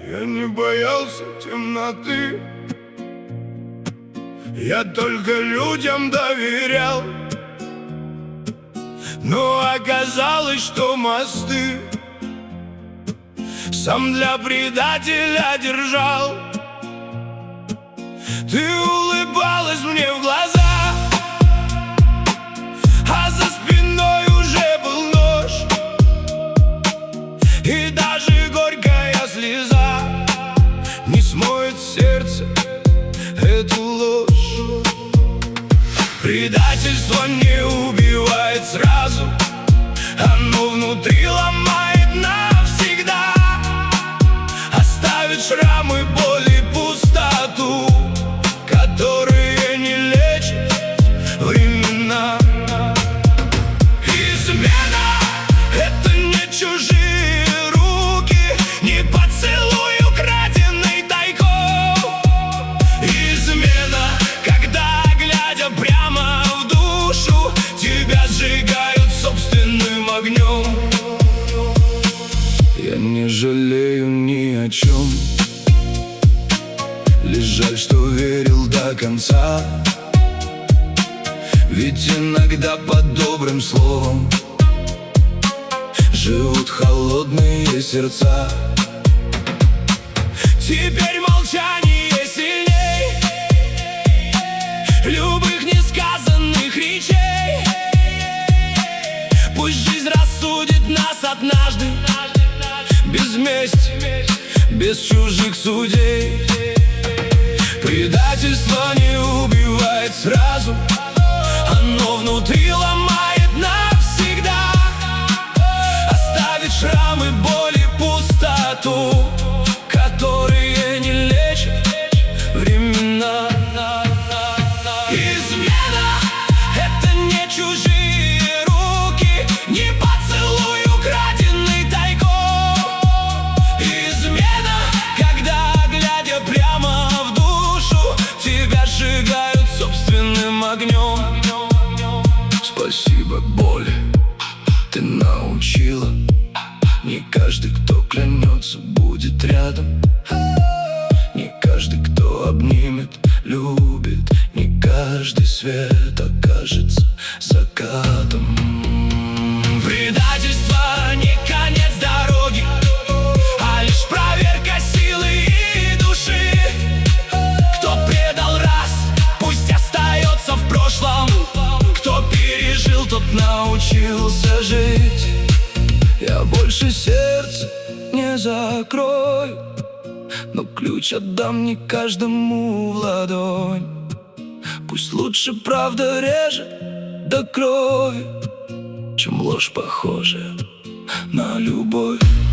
Я не боялся темноты, я только людям доверял. Но оказалось, что мосты сам для предателя держал. Ты улыбалась мне в глаза, а за спиной уже был нож. И даже горькая слеза не смоет сердце эту ложь. Предательство не убивает сразу, оно внутри ломает навсегда. Оставит шрамы, боль и пустоту, которые не лечит времена. Измена — это не чужие руки, не поцелуй, украденный тайком. Измена, когда, глядя прямо в душу, тебя сжигают собственным огнем. Я не жалею ни о чем, лишь жаль, что верил до конца. Ведь иногда под добрым словом живут холодные сердца. Теперь молчание сильней любых несказанных речей. Пусть жизнь рассудит нас однажды, без мести, без чужих судей. Предательство не убивает сразу, оно внутри ломает навсегда. Оставит шрамы, боль и пустоту, которые не лечат времена. Измена — это не чужие руки, не поцелуй, украденный тайком. Измена, когда, глядя прямо в душу, тебя сжигают собственным огнем. Спасибо, боль, ты научила. Не каждый, кто клянется, будет рядом. Не каждый, кто обнимет, любит. Не каждый свет окажется закатом. Предательство не конец дороги, а лишь проверка силы и души. Кто предал раз, пусть остается в прошлом. Кто пережил, тот научился жить. Я больше сердце не закрою, но ключ отдам не каждому в ладонь. Пусть лучше правда режет до крови, чем ложь, похожая на любовь.